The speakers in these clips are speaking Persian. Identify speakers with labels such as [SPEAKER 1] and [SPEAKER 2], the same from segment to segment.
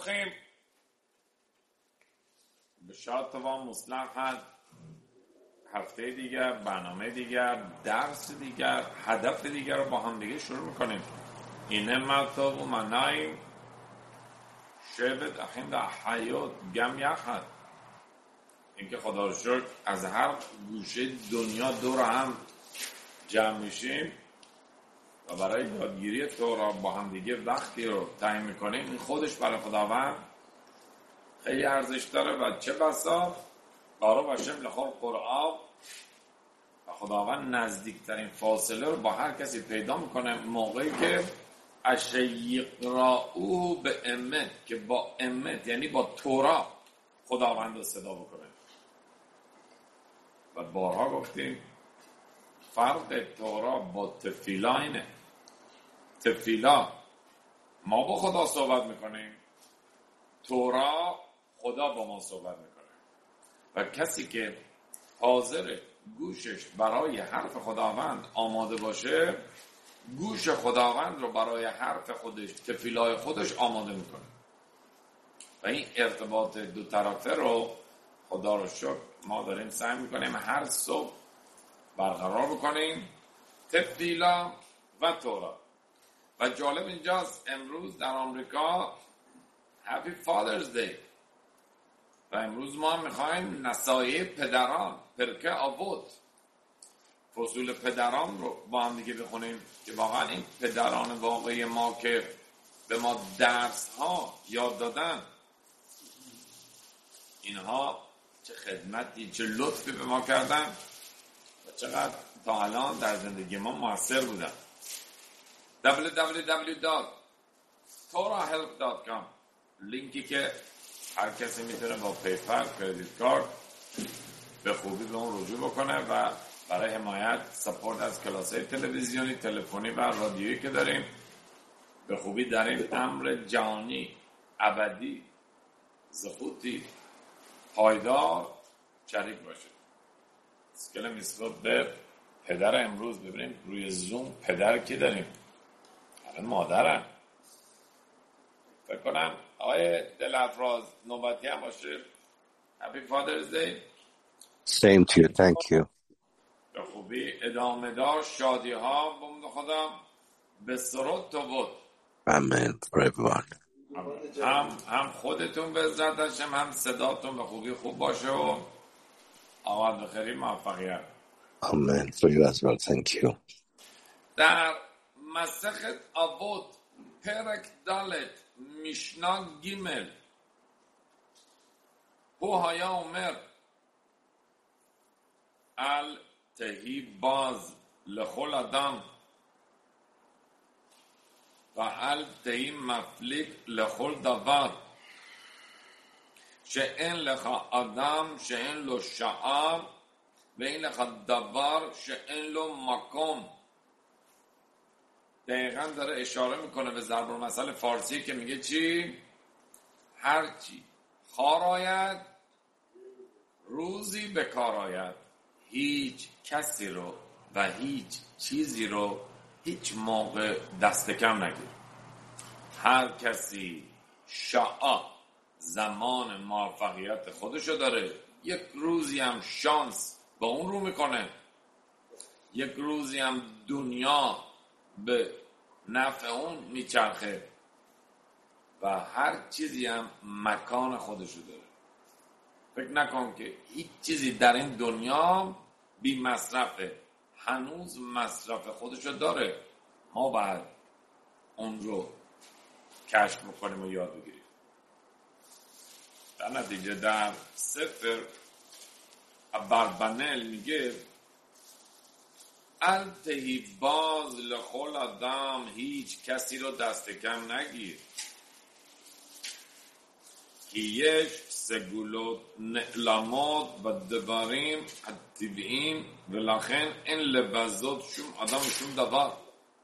[SPEAKER 1] ברוכים. בשעה טובה מוצלחת. هفته دیگر، برنامه دیگر، درس دیگر، هدف دیگر رو با هم دیگه شروع میکنیم. اینه مطلب و منای شبت اخیم در حیات گم یخد. اینکه خدا رو شکر از هر گوشه دنیا دور هم جمع میشیم و برای یادگیری تورات با هم دیگه وقتی رو تعیین میکنیم، این خودش برای خداوند خیلی ارزش داره و چه بسا بارو باشم لخور قرآن و خداوند نزدیکترین فاصله رو با هر کسی پیدا میکنه موقعی که اشیقرa'و به امت، که با امت یعنی با تورات خداوند رو صدا بکنه. و بارها گفتیم فرق تورات با تفیلا اینه. تفیلا ما با خدا صحبت میکنیم، تورات خدا با ما صحبت میکنه. و کسی که حاضر گوشش برای حرف خداوند آماده باشه، گوش خداوند رو برای حرف خودش، تفیلای خودش آماده میکنه. و این ارتباط دو طرفه رو خدا رو شکر ما داریم سعی میکنیم هر صبح برقرار بکنیم، تفیلا و تورات. و جالب اینجاست امروز در آمریکا Happy Father's Day و امروز ما میخوایم نصایح پدران، پرکه آبود، فصول پدران رو با هم دیگه بخونیم که واقعا این پدران واقعی ما که به ما درس ها یاد دادن، اینها چه خدمتی، چه لطفی به ما کردن و چقدر تا الان در زندگی ما موثر بودن. www.torahelp.com لینکی که هر کسی میتونه با پیپر، کردیت کارت به خوبی به اون رجوع بکنه و برای حمایت سپورت از کلاس‌های تلویزیونی، تلفنی و رادیویی که داریم به خوبی در این امر جهانی ابدی زخوتی پایدار شریک باشه. اسکل میسوت به پدر امروز ببینیم روی زوم پدر کی داریم؟ الان مادرم. فکر کنم آقای دلافراز نوبتی هم باشه. Happy Father's Day.
[SPEAKER 2] Same to you, thank you.
[SPEAKER 1] به خوبی ادامه دار شادی ها بمون خدا به سرود تو بود.
[SPEAKER 2] Amen for everyone.
[SPEAKER 1] هم خودتون به عزت هاشم، هم صداتون به خوبی خوب باشه و آقاد بخیری موفقیت.
[SPEAKER 2] Amen for you as well, thank you.
[SPEAKER 1] در مسخت آبود پرک دالت میشنا گیمل هو هایا عمر ال تهی باز لخول آدم و ال تهی مفلیک لخول دوار שאין לך אדם שאין לו שעה ואין לך דבר שאין לו מקום. دقیقا داره اشاره میکنه به ضرب المثل فارسی که میگه چی؟ هرچی خار آید روزی به کار آید. هیچ کسی رو و هیچ چیزی رو هیچ موقع دست کم نگیر. هر کسی شاء زمان موفقیت خودشو داره، یک روزی هم شانس با اون رو میکنه، یک روزی هم دنیا به نفع اون میچرخه و هر چیزی هم مکان خودشو داره. فکر نکن که هیچ چیزی در این دنیا بی مصرفه، هنوز مصرف خودشو داره. ما باید اون رو کشف بکنیم و یاد بگیریم. در نتیجه در سفر ابربنل میگه التهی باز لخول آدم، هیچ کسی رو دست کم نگیر. کیش سگولوت نعلمات و دباریم الطبیعیم ولخن این لبزات شم آدم شم دوار.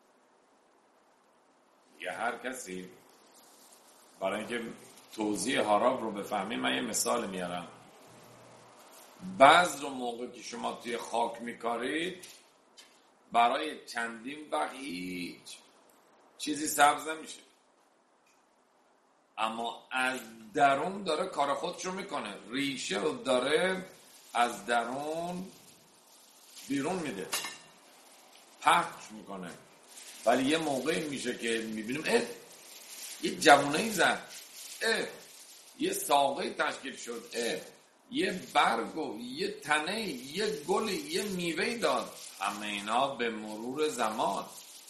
[SPEAKER 1] یه هر کسی برای اینکه توضیح حراب رو بفهمیم من یه مثال میارم. بعض رو موقع که شما توی خاک میکارید برای چندین وقت هیچ چیزی سبز نمیشه، اما از درون داره کار خودشو میکنه، ریشه رو داره از درون بیرون میده، پخش میکنه. ولی یه موقعی میشه که میبینیم یه جوونه‌ای زد، یه ساقه‌ای تشکیل شد، یه برگ و یه تنه، یه گلی، یه میوه‌ای داد. همه اینا به مرور زمان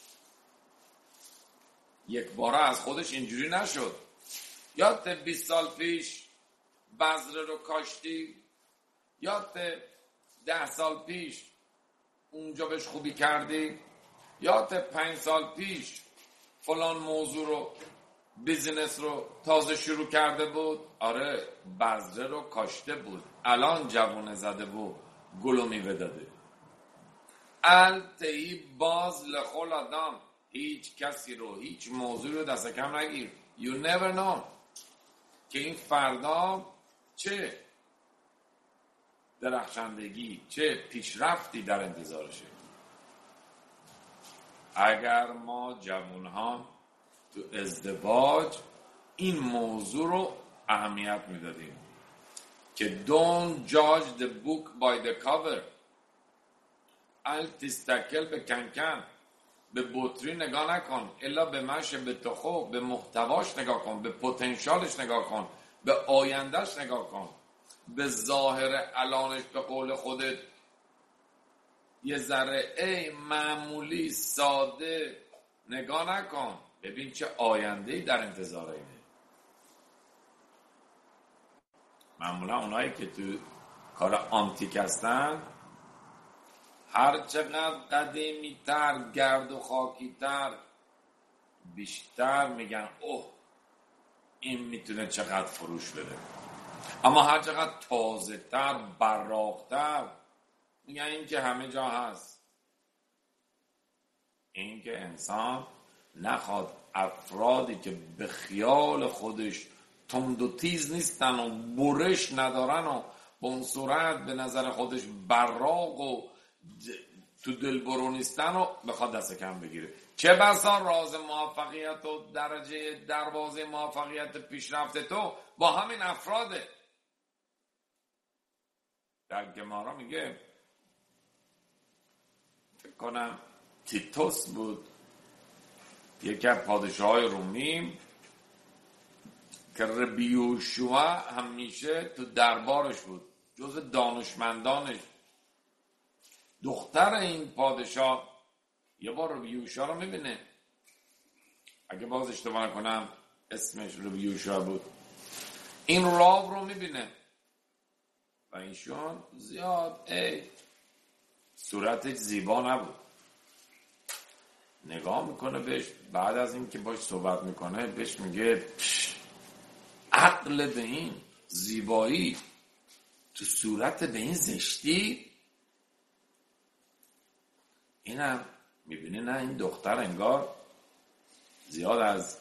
[SPEAKER 1] یک باره از خودش اینجوری نشد. یادت 20 سال پیش بذره رو کاشتی؟ یادت 10 سال پیش اونجا بهش خوبی کردی؟ یادت 5 سال پیش فلان موضوع رو، بیزینس رو تازه شروع کرده بود؟ آره، بذره رو کاشته بود، الان جوونه زده و گل و میوه داده. التهی باز لخل آدم، هیچ کسی رو، هیچ موضوع رو دست کم نگیر. You never know که این فردا چه درخشندگی، چه پیشرفتی در انتظارشه. اگر ما جوانها تو ازدواج این موضوع رو اهمیت میدادیم که don't judge the book by the cover، تستکل به کنکن، به بطری نگاه نکن، الا به مشه، به تخو، به محتواش نگاه کن، به پتانسیلش نگاه کن، به آیندهش نگاه کن. به ظاهر الانش به قول خودت یه ذره معمولی ساده نگاه نکن، ببین چه آینده‌ای در انتظار اینه. معمولا اونایی که تو کار آنتیک هستن هر چقدر قدیمی تر، گرد و خاکی تر، بیشتر میگن این میتونه چقدر فروش بده. اما هر چقدر تازه تر، براق‌تر، میگن این که همه جا هست. این که انسان نخواد افرادی که به خیال خودش تند و تیز نیستن و برش ندارن و به اون صورت به نظر خودش براق و تو دلبرو نیستن و بخواد دست کم بگیره. چه بسا راز موفقیت و درجه دروازه موفقیت پیشرفت تو با همین افراده. در گمارا میگه، فکر کنم تیتوس بود، یکی از پادشاهای رومی که ربی یوشوع همیشه تو دربارش بود، جز دانشمندانش. دختر این پادشاه یه بار ربی یوشوع رو میبینه، اگه باز اشتباه نکنم اسمش ربی یوشوع بود، این راو رو میبینه و اینشون زیاد صورتش زیبا نبود. نگاه میکنه بهش، بعد از این که باش صحبت میکنه بهش میگه عقل به این زیبایی، تو صورت به این زشتی. اینم میبینی نه، این دختر انگار زیاد از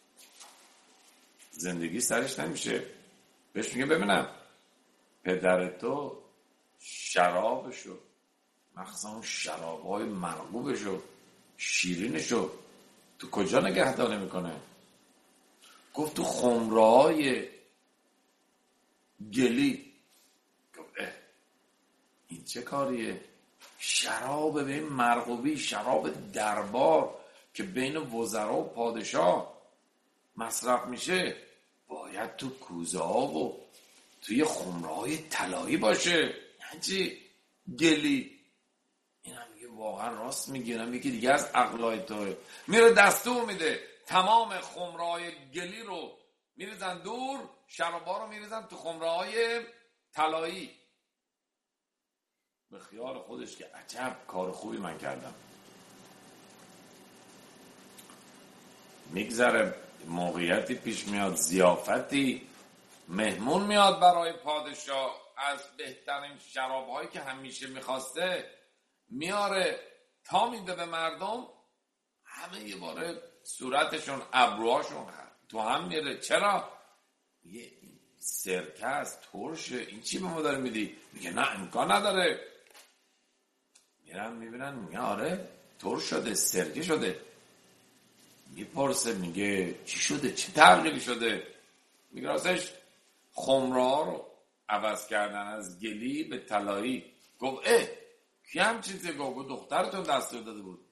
[SPEAKER 1] زندگی سرش نمیشه. بهش میگه ببینم پدر تو شرابشو، مخصوصا اون شرابهای مرغوبشو، شیرینشو تو کجا نگهداری میکنه؟ گفت تو خمره‌های گلی. گفت این چه کاریه؟ شراب به این مرغوبی، شراب دربار که بین وزرا و پادشاه مصرف میشه، باید تو کوزه ها و توی خمره‌های طلایی باشه، یعنی گلی. این هم میگه واقعا راست میگیرم، یکی دیگه از عقلای توه. میره دستور میده تمام خمره‌های گلی رو میریزن دور، شرابا رو میریزن تو خمره‌های طلایی. به خیال خودش که عجب کار خوبی من کردم. میگذره موقعیتی پیش میاد، زیافتی، مهمون میاد برای پادشاه، از بهترین شرابهایی که همیشه میخواسته میاره تا میده به مردم. همه یه باره صورتشون، ابروهاشون تو هم میره. چرا؟ یه سرکه است، ترشه، این چی به ما داره میدی؟ میگه نه امکان نداره. میرن میبینن، میگه آره ترش شده، سرکه شده. میپرسه، میگه چی شده، چه تغییری شده؟ میگه راستش خمرها رو عوض کردن از گلی به طلایی. گفت کی هم چیزی گفت دخترتون دستور داده بود.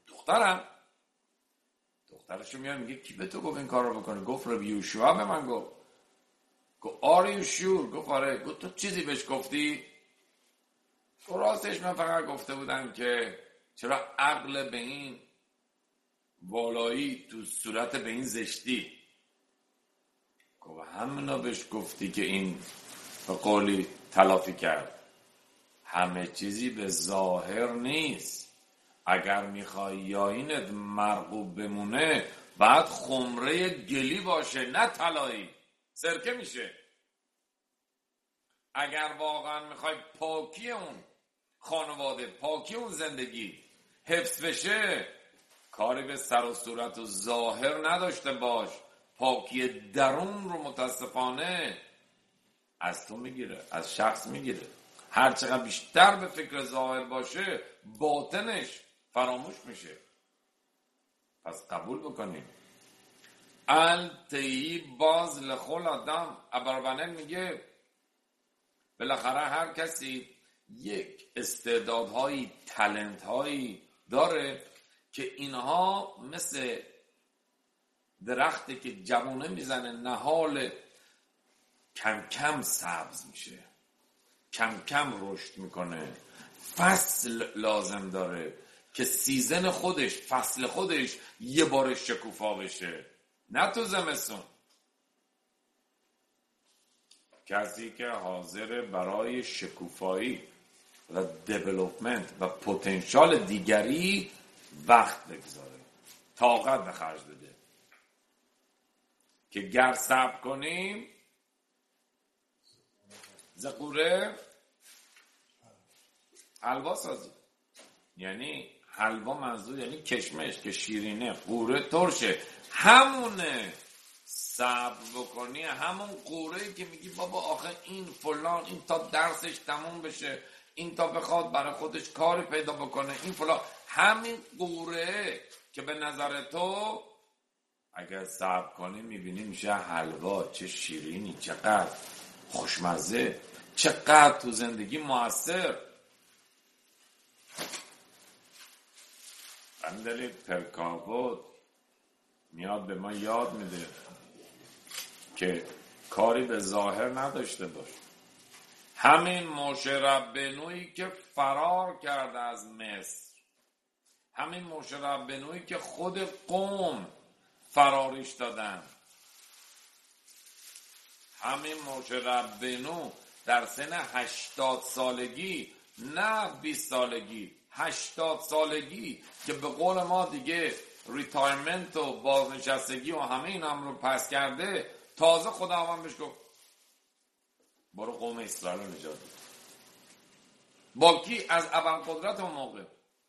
[SPEAKER 1] دخترشو میاد میگه کی به تو گفت این کار رو بکنه؟ گفت ربی یوشوا به من گفت. گفت آر یو شور؟ گفت آره. گفت تو چیزی بهش گفتی؟ گفت راستش من فقط گفته بودم که چرا عقل به این والایی تو صورت به این زشتی. گفت همونا بهش گفتی که این به قولی تلافی کرد. همه چیزی به ظاهر نیست. اگر میخوای یاینت مرغوب بمونه بعد خمره گلی باشه نه طلایی، سرکه میشه. اگر واقعا میخوای پاکی اون خانواده، پاکی اون زندگی حفظ بشه، کاری به سر و صورت و ظاهر نداشته باش. پاکی درون رو متاسفانه از تو میگیره، از شخص میگیره. هر چقدر بیشتر به فکر ظاهر باشه باطنش فراموش میشه. پس قبول بکنیم. التهی باز لخل آدم. ابربنل میگه بالاخره هر کسی یک استعدادهایی، تالنتهایی داره که اینها مثل درختی که جوونه میزنه نهال کم کم سبز میشه، کم کم رشد میکنه. فصل لازم داره که سیزن خودش، فصل خودش یه بار شکوفا بشه، نه تو زمستون. کسی که حاضر برای شکوفایی و دیولوپمنت و پتانسیل دیگری وقت بگذاره، طاقت به خرج بده، که گر صبر کنیم زقوره حلوا سازی. یعنی حلوا منظور یعنی کشمش که شیرینه، قوره ترشه، همونه. صبر بکنی همون قوره‌ای که میگی بابا آخه این فلان، این تا درسش تموم بشه، این تا بخواد برای خودش کاری پیدا بکنه، این فلان، همین قوره که به نظر تو اگر صبر کنی میبینی میشه حلوا. چه شیرینی، چقدر خوشمزه، چقدر تو زندگی موثر. بندلی پرکاوود میاد به ما یاد میده که کاری به ظاهر نداشته باش. همین موشه ربنویی که فرار کرده از مصر، همین موشه ربنویی که خود قوم فراریش دادن، همین موشه ربنو در سن 80 سالگی، نه 20 سالگی، 80 سالگی که به قول ما دیگه ریتایرمنت و بازنشستگی و همه این هم رو پس کرده، تازه خداوند بهش گفت برو قوم اسرائیل رو نجات بده. با کی؟ از ابرقدرت اون موقع.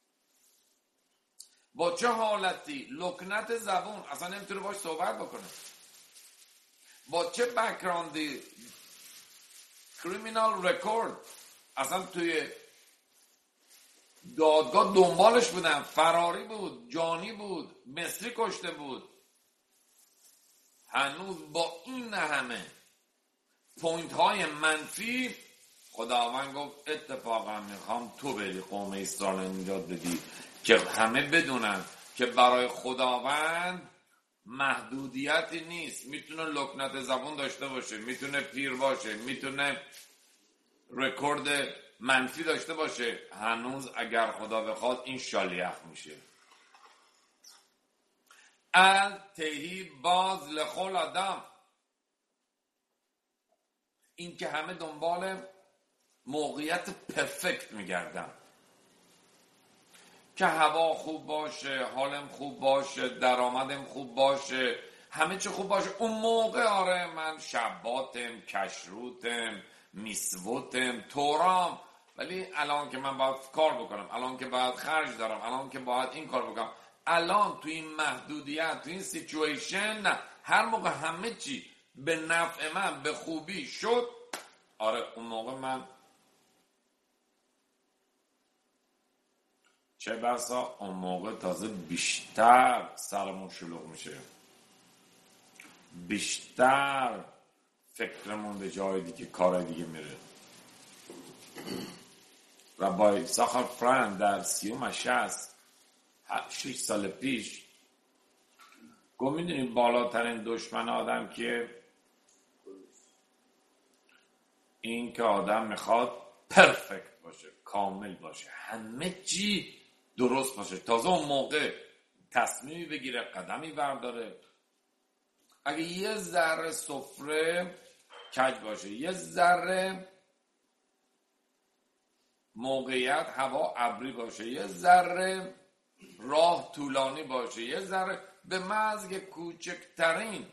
[SPEAKER 1] با چه حالتی؟ لکنت زبون، اصلا نمیتونه باش صحبت بکنه. با چه بکراندی؟ کریمینال رکورد، اصلا توی دادگاه دنبالش بودن، فراری بود، جانی بود، مصری کشته بود. هنوز با این همه پوینت های منفی خداوند گفت اتفاقا میخوام تو بری قوم اسرائیل نجات بدی، که همه بدونن که برای خداوند محدودیتی نیست. میتونه لکنت زبون داشته باشه، میتونه پیر باشه، میتونه رکورد منفی داشته باشه، هنوز اگر خدا بخواد این شالیخ میشه. التهی باز لخل آدم. این که همه دنبال موقعیت پرفکت میگردن، که هوا خوب باشه، حالم خوب باشه، درآمدم خوب باشه، همه چی خوب باشه، اون موقع آره من شباتم، کشروتم، میسوتم، تورام. ولی الان که من باید کار بکنم، الان که باید خرج دارم، الان که باید این کار بکنم، الان تو این محدودیت، تو این سیچویشن، نه، هر موقع همه چی به نفع من به خوبی شد، آره اون موقع من چه بسا اون موقع تازه بیشتر سرمون شلوغ میشه، بیشتر فکرمون به جای دیگه، کار دیگه میره. ربای ساخر فرند در 6 سال پیش گفت میدونی بالاترین دشمن آدم که این که آدم میخواد پرفکت باشه، کامل باشه، همه چی درست باشه، تازه اون موقع تصمیمی بگیره، قدمی برداره. اگه یه ذره سفره کج باشه، یه ذره موقعیت هوا ابری باشه، یه ذره راه طولانی باشه، یه ذره به محض کوچکترین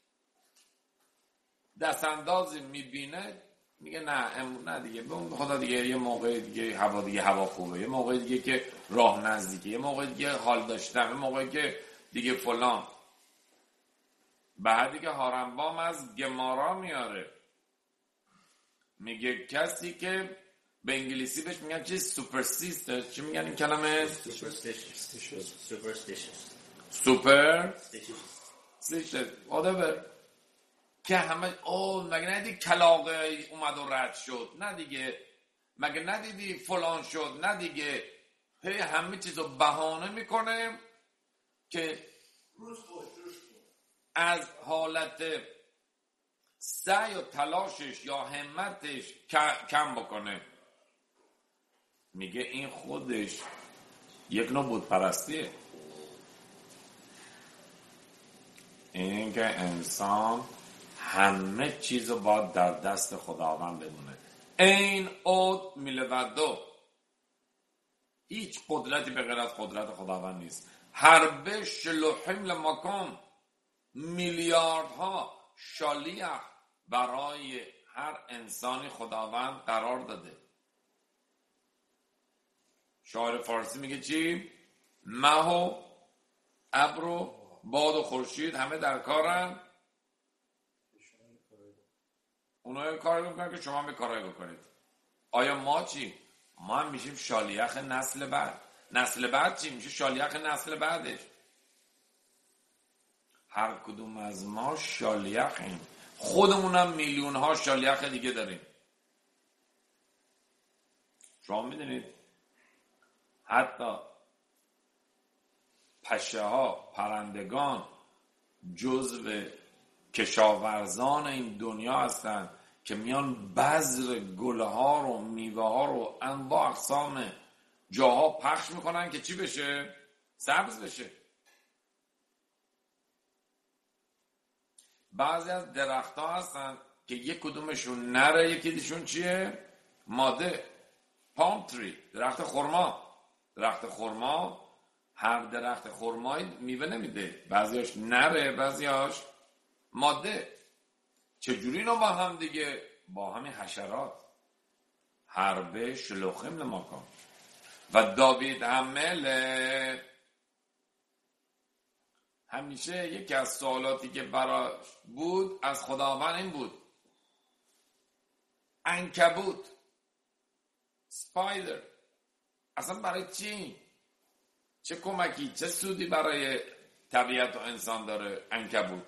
[SPEAKER 1] دستاندازی میبینه میگه نه دیگه به خدا دیگه یه موقع دیگه هوا خوبه، یه موقع دیگه که راه نزدیکه، یه موقع دیگه حال داشتم، یه موقع که دیگه فلان. بعدی که هارنبام از گمارا میاره، میگه کسی که به انگلیسی بهش میگن چی؟ سوپرستیشن. چی میگن این کلمه؟ سوپرستیشن whatever. که همه مگه ندیدی کلاغه اومد و رد شد؟ نه دیگه. مگه ندیدی فلان شد؟ نه دیگه. همه چیزو بهانه میکنه که از حالت سعی و تلاشش یا همتش کم بکنه. میگه این خودش یک نوع بت پرستیه. این که انسان همه چیزو باید در دست خداوند بدونه. این اوت میلودو، هیچ قدرتی به غیر از قدرت خداوند نیست. حرب شلوحیم لماکم، میلیاردها شالیح برای هر انسانی خداوند قرار داده. شاعر فارسی میگه چی؟ مه و ابر و باد و خورشید همه در کارن، اونها کاری میکنن که شما هم کارایی بکنید. آیا ما چی؟ ما هم میشیم شالیخ نسل بعد. نسل بعد چی؟ میشه شالیخ نسل بعدش. هر کدوم از ما شالیخیم. خودمونم میلیون ها شالیخ دیگه داریم. شما میدونید حتی پشه ها، پرندگان جزو کشاورزان این دنیا هستن که میان بذر گله ها رو، میوه ها رو انواع اقسام جاها پخش میکنن که چی بشه؟ سبز بشه. بعضی از درخت ها هستن که یک کدومشون نره، یکیشون چیه؟ ماده. پام تری، درخت خرما. درخت خرما، هر درخت خرمایی میوه نمیده، بعضیاش نره، بعضیاش ماده. چجوری اینو با هم دیگه؟ با همین حشرات. حرب شلوخیم لماکان. و داوید حمله همیشه یکی از سوالاتی که براش بود از خداوند این بود: عنکبوت، سپایدر، اصلا برای چی؟ چه کمکی، چه سودی برای طبیعت و انسان داره عنکبوت؟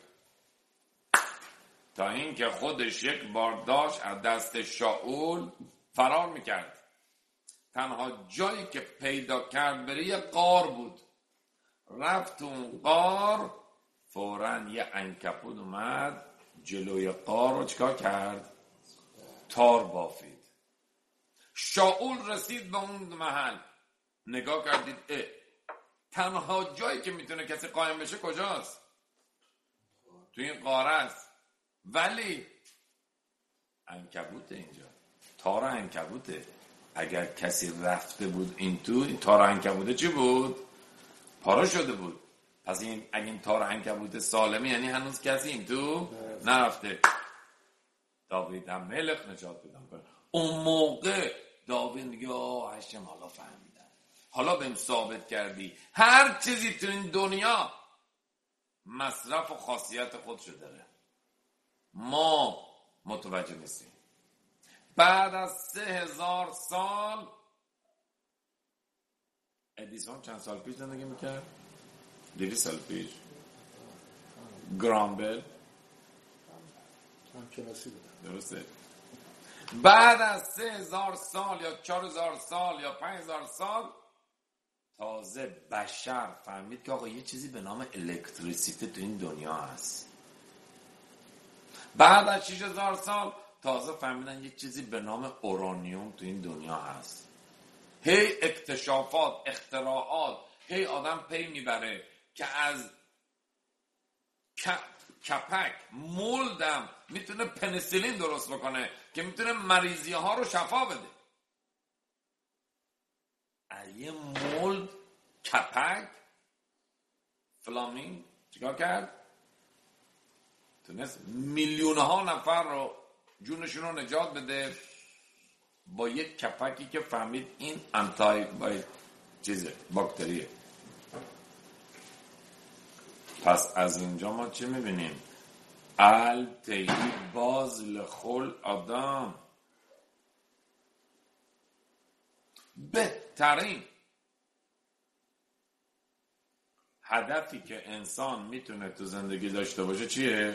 [SPEAKER 1] تا این که خودش یک بار داشت از دست شاول فرار میکرد. تنها جایی که پیدا کرد بره یه غار بود. رفت اون غار، فوراً یه عنکبوت اومد جلوی غار رو چیکار کرد؟ تار بافید. شاول رسید به اون محل، نگاه کردید تنها جایی که میتونه کسی قایم بشه کجاست؟ تو این غار است. ولی عنکبوت اینجا، تار عنکبوته. اگر کسی رفته بود این تار عنکبوته چی بود؟ پاره شده بود. پس اگه این تار عنکبوت سالمه یعنی هنوز کسی این تو نرفته. داوید هم ملک نجات بدم کنه. اون موقع داوید میگه هشم حالا فهمیدم، حالا بهم ثابت کردی هر چیزی تو این دنیا مصرف و خاصیت خودشو داره، ما متوجه نیستیم. بعد از 3000 سال ادیسون چند سال پیش زندگی میکرد؟ 200 سال پیش. گرامبل
[SPEAKER 3] همکلاسی بودن.
[SPEAKER 1] درسته. بعد از 3000 سال یا 4000 سال یا 5000 سال تازه بشر فهمید که آقا یه چیزی به نام الکتریسیته تو این دنیا هست. بعد از 6000 سال تازه فهمیدن یه چیزی به نام اورانیوم تو این دنیا هست. هی اکتشافات، اختراعات، هی آدم پی میبره که از کپک مولدم میتونه پنیسیلین درست بکنه که میتونه مریضی ها رو شفا بده. یه مولد کپک فلامینگ چیکار کرد؟ تونست میلیون ها نفر رو جونشون رو نجات بده با یک کپکی که فهمید این انتای چیزه، باکتریه. پس از اینجا ما چی میبینیم؟ التهی باز لخل آدم. بهترین هدفی که انسان میتونه تو زندگی داشته باشه چیه؟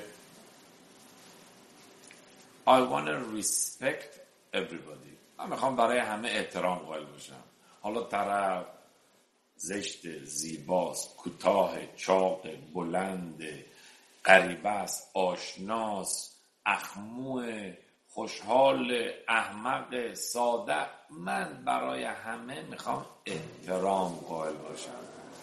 [SPEAKER 1] I want to respect everybody. من میخوام برای همه احترام قائل باشم. حالا طرف زشت، زیباست، کوتاه، چاق، بلند، غریبه است، آشناست، اخمو، خوشحال، احمق، ساده، من برای همه میخوام احترام قائل باشم.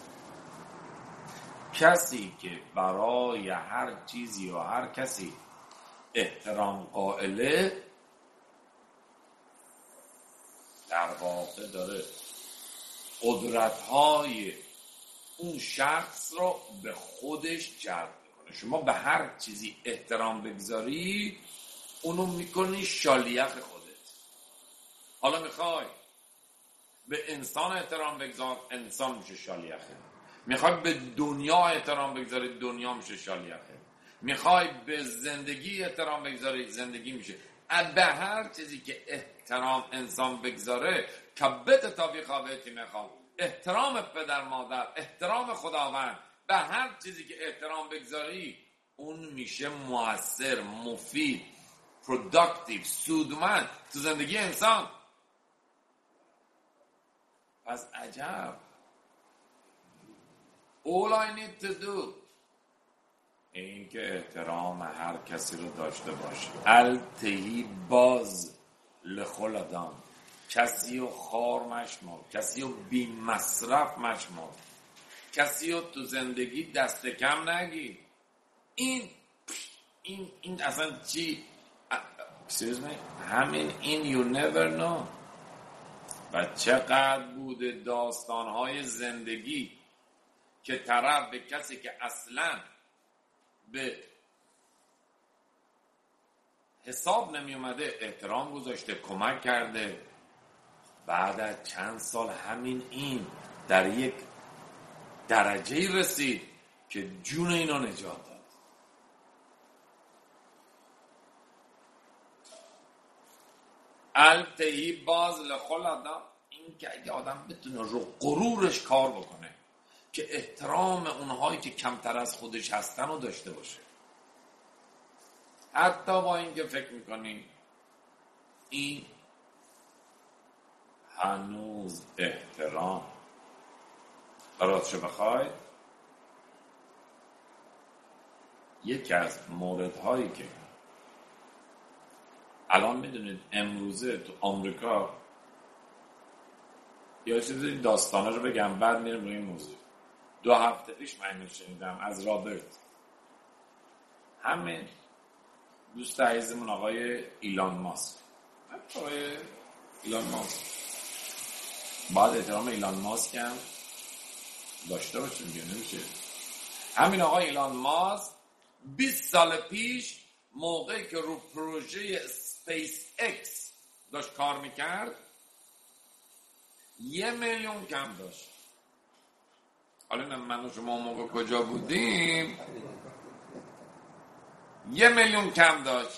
[SPEAKER 1] کسی که برای هر چیزی و هر کسی احترام قائله در واقع داره قدرت‌های اون شخص رو به خودش جلب میکنه. شما به هر چیزی احترام بگذاری اونو میکنی شالیخ خودت. حالا میخوای به انسان احترام بگذار، انسان میشه شالیخه. میخوای به دنیا احترام بگذاری، دنیا میشه شالیخه. میخوای به زندگی احترام بگذاری، زندگی میشه. به هر چیزی که احترام انسان بگذاره کبت تابی خوابتی میخواد، احترام پدر مادر، احترام خداوند، به هر چیزی که احترام بگذاری اون میشه مؤثر، مفید، productive، سودمند تو زندگی انسان. پس عجب. All I need to do این که احترام هر کسی رو داشته باشه. التهی باز لخل آدم. کسی رو خار مشمار، کسی رو بی مصرف مشمار، کسی رو تو زندگی دست کم نگیر. این اصلا چی؟ همین این you never know. و چقدر بوده داستانهای زندگی که طرف به کسی که اصلا به حساب نمی اومده احترام گذاشته، کمک کرده، بعد از چند سال همین این در یک درجه رسید که جون اینو نجات داد. التهی باز لخل آدم. این که اگه آدم بتونه رو غرورش کار بکنه که احترام اونهایی که کمتر از خودش هستن رو داشته باشه، حتی با اینکه فکر میکنیم این هنوز احترام. راستش بخوای یکی از موردهایی که الان میدونید امروزه تو آمریکا، یا چیزی داستانه رو بگم بعد میرم روی این موضوع. 2 هفته پیش من شنیدم از رابرت، همین دوست عزیزمون آقای ایلان ماسک. آقای ایلان ماسک بعد احترام ایلان ماسک هم داشته باشیم دیگه، نمیشه. همین آقای ایلان ماسک 20 سال پیش موقعی که رو پروژه سپیس اکس داشت کار میکرد 1 میلیون کم داشت. حالا من و شما موقع کجا بودیم؟ 1 میلیون کم داشت.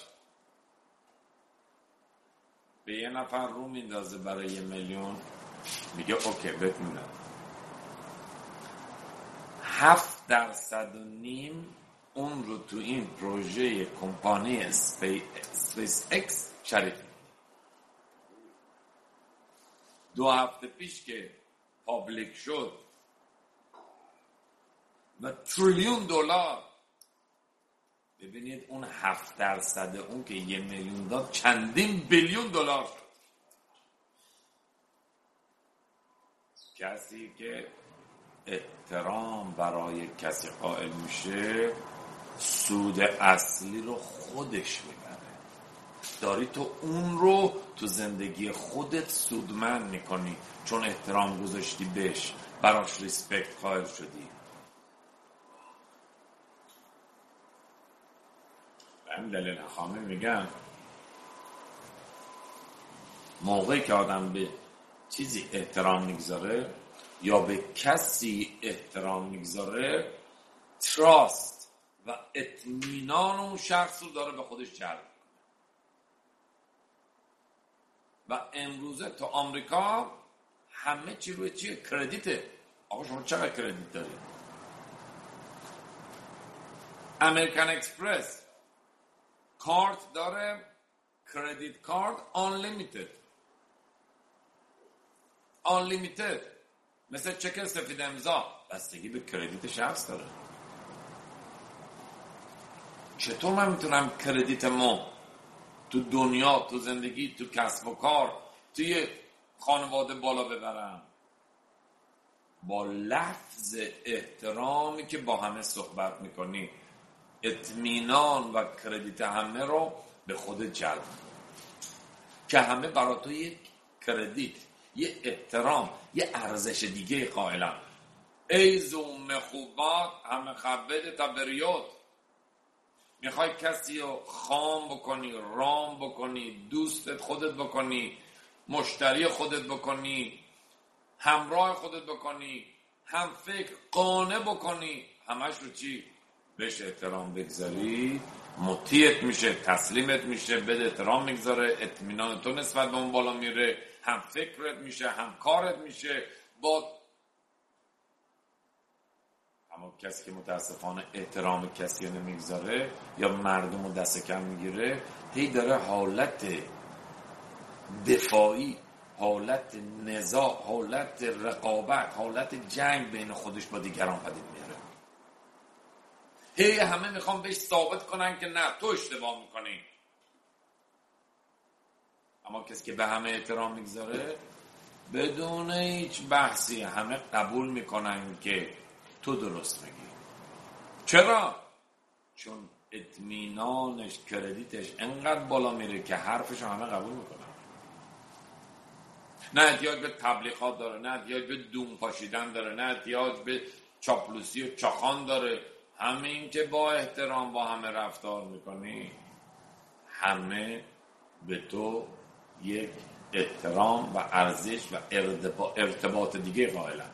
[SPEAKER 1] به یه نفر رو میندازه برای 1 میلیون، میگه اوکی بهت میدم. 7.5% اون رو تو این پروژه کمپانی اسپیس اکس شریک میکنه. 2 هفته پیش که پابلیک شد و تریلیون دلار، ببینید اون 7% اون که 1 میلیون داد چندین بیلیون دلار شد. کسی که احترام برای کسی قائل میشه سود اصلی رو خودش میبره. داری تو اون رو تو زندگی خودت سودمند میکنی چون احترام گذاشتی بهش، براش ریسپکت قائل شدی. به این دلیل حامی میگن موقعی که آدم به چیزی احترام میگذاره یا به کسی احترام میگذاره، تراست و اطمینان اون شخص رو داره به خودش جلب کنه. و امروزه تو آمریکا همه چی روی چیه؟ کردیته. آقا شما چقدر کردیت دارید؟ امریکن اکسپرس کارت داره، کردیت کارت unlimited، مثل چک سفید امضا، بستگی به کردیت شخص داره. چطور من میتونم کردیتمو تو دنیا، تو زندگی، تو کسب و کار، توی خانواده بالا ببرم؟ با لفظ احترامی که با همه صحبت میکنی، اطمینان و کردیت همه رو به خود جلب که همه برای تو یک کردیت، یه احترام، یه ارزش دیگه قائلن. ای زوم خوبات همه خبده تا بریوت. میخوای کسی رو خام بکنی، رام بکنی، دوستت خودت بکنی، مشتری خودت بکنی، همراه خودت بکنی، هم فکر قانع بکنی، همش رو چی؟ بهش احترام بگذاری، مطیعت میشه، تسلیمت میشه، بده احترام میگذاره، اطمینان تو نسبت به اون بالا میره، هم فکرت میشه، هم کارت میشه. با اما کسی که متاسفانه احترام کسی رو نمیگذاره یا مردم رو دست کم میگیره، هی داره حالت دفاعی، حالت نزاع، حالت رقابت، حالت جنگ بین خودش با دیگران پدید میاره. هی همه میخوان بهش ثابت کنن که نه تو اشتباه میکنی. اما کسی که به همه احترام میگذاره بدون هیچ بحثی همه قبول میکنن که تو درست میگی. چرا؟ چون اطمینانش، کردیتش انقدر بالا میره که حرفش همه قبول میکنن. نه احتیاج به تبلیغات داره، نه احتیاج به دوم پاشیدن داره، نه احتیاج به چاپلوسی و چاخان داره. همین که با احترام با همه رفتار میکنی، همه به تو یک احترام و ارزش و ارتباط دیگه قائلن.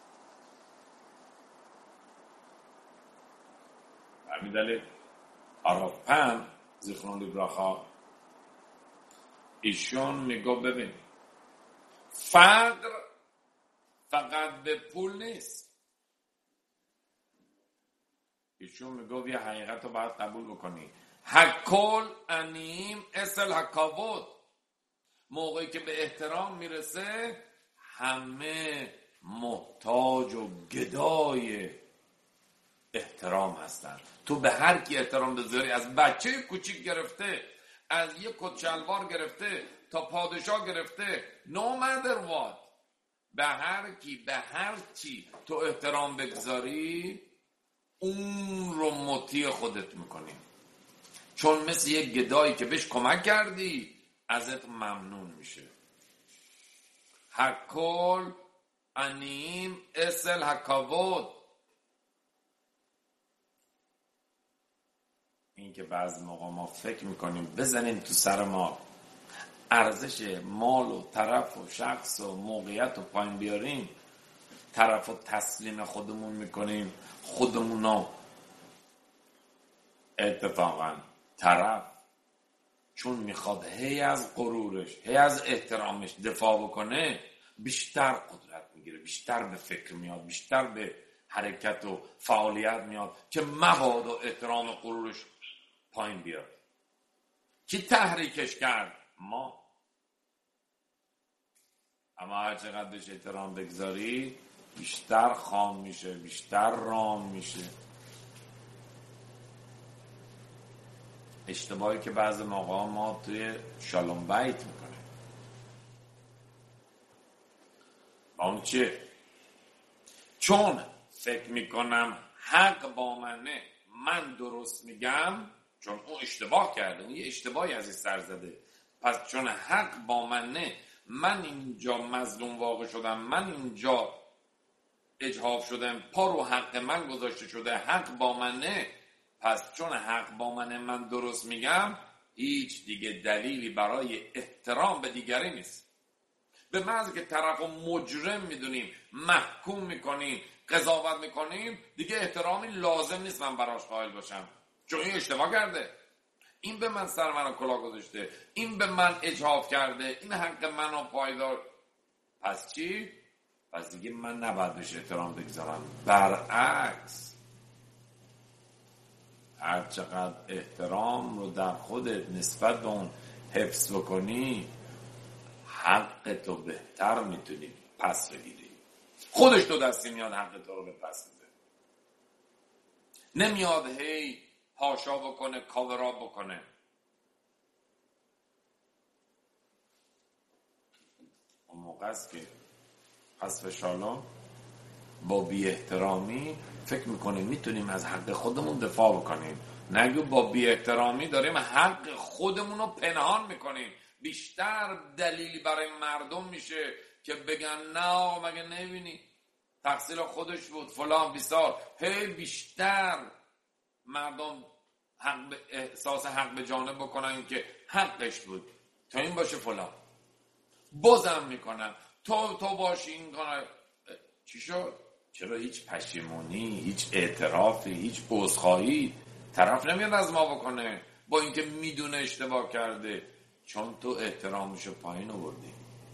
[SPEAKER 1] همین دلیل آراف پن زیخرون لیبراخا ایشون میگو ببین فقر فقط به پول نیست. ایشون میگو یه حقیقت رو باید قبول بکنی. هکل انیم اصل هکاود. موقعی که به احترام میرسه همه محتاج و گدای احترام هستن. تو به هر کی احترام بذاری، از بچه کوچیک گرفته، از یه کت شلوار گرفته تا پادشاه گرفته، no matter what، به هر کی به هر چی تو احترام بگذاری اون رو مطیع خودت میکنی، چون مثل یه گدایی که بهش کمک کردی ازت ممنون میشه. هکل انیم اصل هکاود. این که بعضی موقع ما فکر میکنیم بزنیم تو سر ما ارزش مال و طرف و شخص و موقعیت و پایین بیاریم، طرف و تسلیم خودمون میکنیم، خودمونو اتفاقا طرف چون میخواد هی از غرورش، هی از احترامش دفاع بکنه، بیشتر قدرت میگیره، بیشتر به فکر میاد، بیشتر به حرکت و فعالیت میاد که مبادا احترام و غرورش پایین بیاد. کی تحریکش کرد؟ ما. اما هر چقدر بهش احترام بگذاری بیشتر خام میشه، بیشتر رام میشه. اشتباهی که بعضی موقع ما توی شالوم بیت میکنیم اون چیه؟ چون فکر میکنم حق با منه، من درست میگم، چون اون اشتباه کرده، اون یه اشتباهی از این سر زده، پس چون حق با منه، من اینجا مظلوم واقع شدم، من اینجا اجحاف شدم، پا رو حق من گذاشته شده، حق با منه، پس چون حق با منه من درست میگم، هیچ دیگه دلیلی برای احترام به دیگری نیست. به محض که طرف رو مجرم میدونیم، محکوم میکنیم، قضاوت میکنیم، دیگه احترامی لازم نیست من براش قائل باشم، چون این اشتباه کرده، این به من سر منو کلاه گذاشته، این به من اجحاف کرده، این حق منو پایدار. پس چی؟ پس دیگه من نباید بهش احترام بگذارم. برعکس، هر چقدر احترام رو در خودت نسبت به اون حفظ بکنی، حق تو بهتر میتونی پس بگیری. خودش تو دستی میاد حق تو رو به پس میده، نمیاد هی هاشا بکنه، کاورا بکنه. اون موقع است که حذف شالوم با بی احترامی فکر میکنیم میتونیم از حق خودمون دفاع بکنیم، نگو با بی احترامی داریم حق خودمون رو پنهان میکنیم. بیشتر دلیلی برای مردم میشه که بگن نه مگه نبینی تقصیر خودش بود فلان بیسار، هی بیشتر مردم احساس حق به جانب بکنن که حقش بود تا این باشه فلان، بازم میکنن تو باشی این کنن. چی شد؟ چرا هیچ پشیمونی، هیچ اعترافی، هیچ عذرخواهی طرف نمیاد از ما بکنه با اینکه میدونه اشتباه کرده؟ چون تو احترامشو پایین آوردی،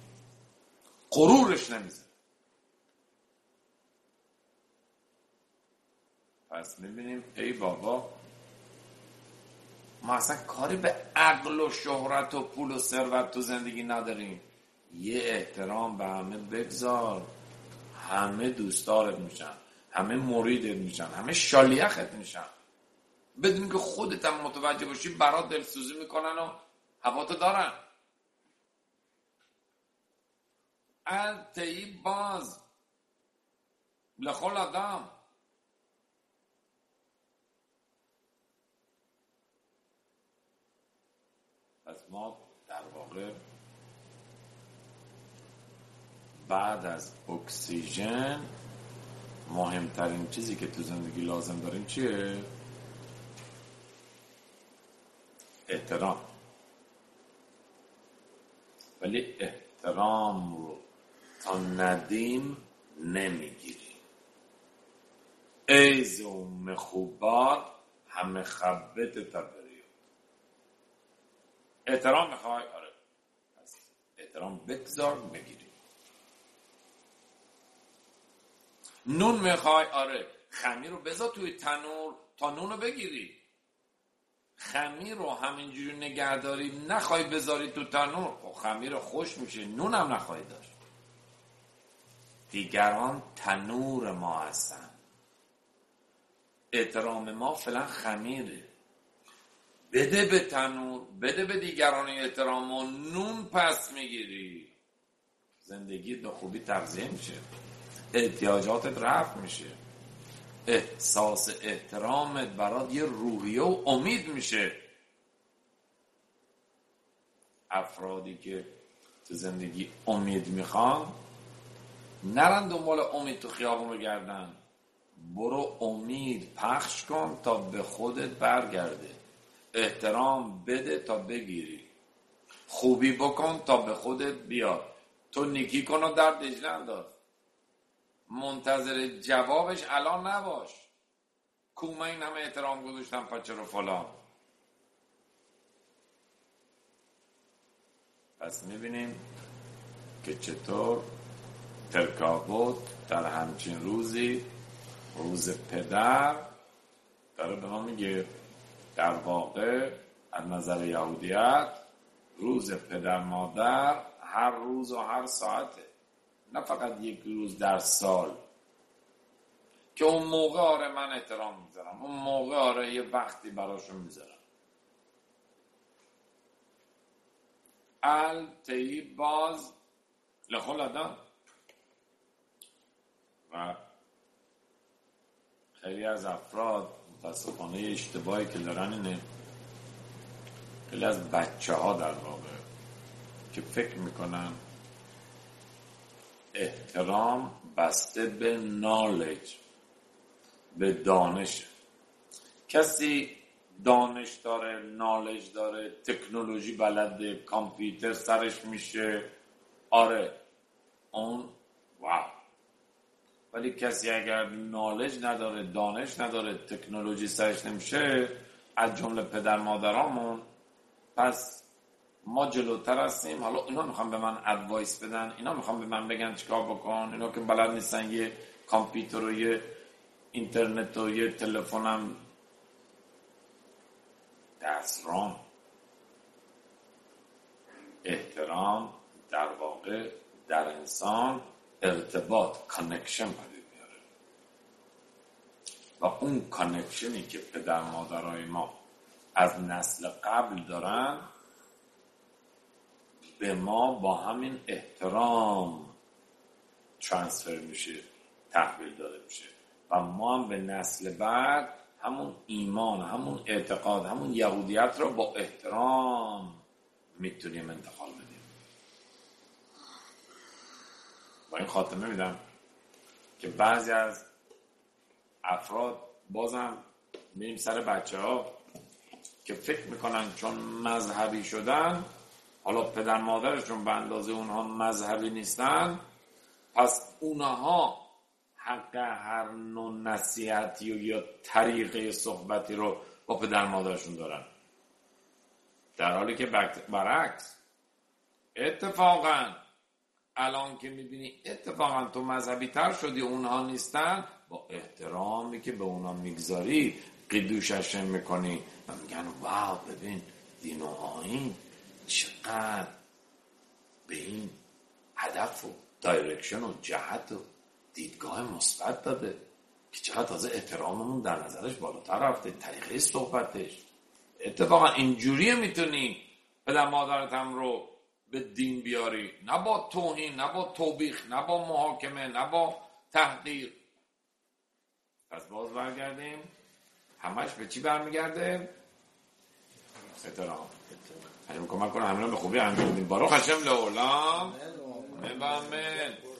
[SPEAKER 1] غرورش نمیزه. پس میبینیم ای بابا، ما اصلا کاری به عقل و شهرت و پول و ثروت تو زندگی نداریم. یه احترام به همه بگذار، همه دوستارت میشن، همه مریدت میشن، همه شالیخت میشن، بدون که خودت هم متوجه باشی برات دلسوزی میکنن و هواتو دارن. التهی باز لخل آدم. پس ما در واقع بعد از اکسیژن مهمترین چیزی که تو زندگی لازم داریم چیه؟ احترام. ولی احترام رو تا ندیم نمیگیریم. ای زوم خوبات همه خبت تبرید. احترام میخوای؟ آره، پس احترام بگذار بگیری. نون میخوای؟ آره، خمیر رو بذار توی تنور تا نون رو بگیری. خمیر رو همینجوری نگهداری نخوای بذاری تو تنور، خب خمیر خوش میشه، نون هم نخوای داشت. دیگران تنور ما هستن، احترام ما فعلا خمیره. بده به تنور، بده به دیگران احترام و نون پس میگیری، زندگی به خوبی تغذیه میشه، احتیاجاتت رفع میشه، احساس احترامت برات یه روحیه و امید میشه. افرادی که تو زندگی امید میخوان نرن دنبال امید تو خیابون بگردن، برو امید پخش کن تا به خودت برگرده، احترام بده تا بگیری، خوبی بکن تا به خودت بیاد. تو نیکی کن و در دجله انداز، منتظر جوابش الان نباش. کو من این همه احترام گذاشتم پس چرا فلان. پس میبینیم که چطور ترکابوت در همچین روزی روز پدر داره به ما میگه در واقع از نظر یهودیت روز پدر مادر هر روز و هر ساعته، نه فقط یک روز در سال که اون موقع آره من احترام میذارم، اون موقع آره یه وقتی براشون میذارم. تهی باز لخل آدم. و خیلی از افراد متاسفانه اشتباهی که دارن اینه، خیلی از بچه ها در واقع که فکر میکنن احترام بسته به نالج، به دانش. کسی دانش داره، نالج داره، تکنولوژی بلده، کامپیوتر سرش میشه، آره اون واو. ولی کسی اگر نالج نداره، دانش نداره، تکنولوژی سرش نمیشه، از جمله پدر مادرامون، پس ما جلوتر هستیم. حالا اینا میخوام به من ادوایس بدن، اینا میخوام به من بگن چیکار بکن، اینا که بلد نیستن یه کامپیوتر و یه اینترنت و یه تلفنم دستران. احترام در واقع در انسان ارتباط، کانکشن پدید میاره و اون کانکشنی که پدر مادرای ما از نسل قبل دارن به ما با همین احترام ترانسفر میشه، تحویل داده میشه و ما هم به نسل بعد همون ایمان، همون اعتقاد، همون یهودیت رو با احترام میتونیم انتقال بدیم. با این خاتمه میدم که بعضی از افراد بازم میریم سر بچه ها که فکر میکنن چون مذهبی شدن، حالا پدر مادرشون به اندازه اونها مذهبی نیستن، پس اونها حق هر نوع نصیحتی یا طریقه صحبتی رو با پدر مادرشون دارن، در حالی که برعکس. اتفاقا الان که میبینی اتفاقا تو مذهبی تر شدی، اونها نیستن، با احترامی که به اونها میگذاری قدوششن میکنی و میگن واو ببین دین و آیین چقدر به این هدف و دایرکشن و جهت و دیدگاه مثبت داده که چقدر تازه احتراممون در نظرش بالاتر رفته، طریقه صحبتش. اتفاقا اینجوریه میتونی پدر مادرت هم رو به دین بیاری، نه با توهین، نه با توبیخ، نه با محاکمه، نه با تحقیر. پس باز برگردیم، همش به چی برمیگرده؟ احترام. همین کمک کنه همین رو به خوبی انجام بدیم. باروخ هشم لعالم. آمین.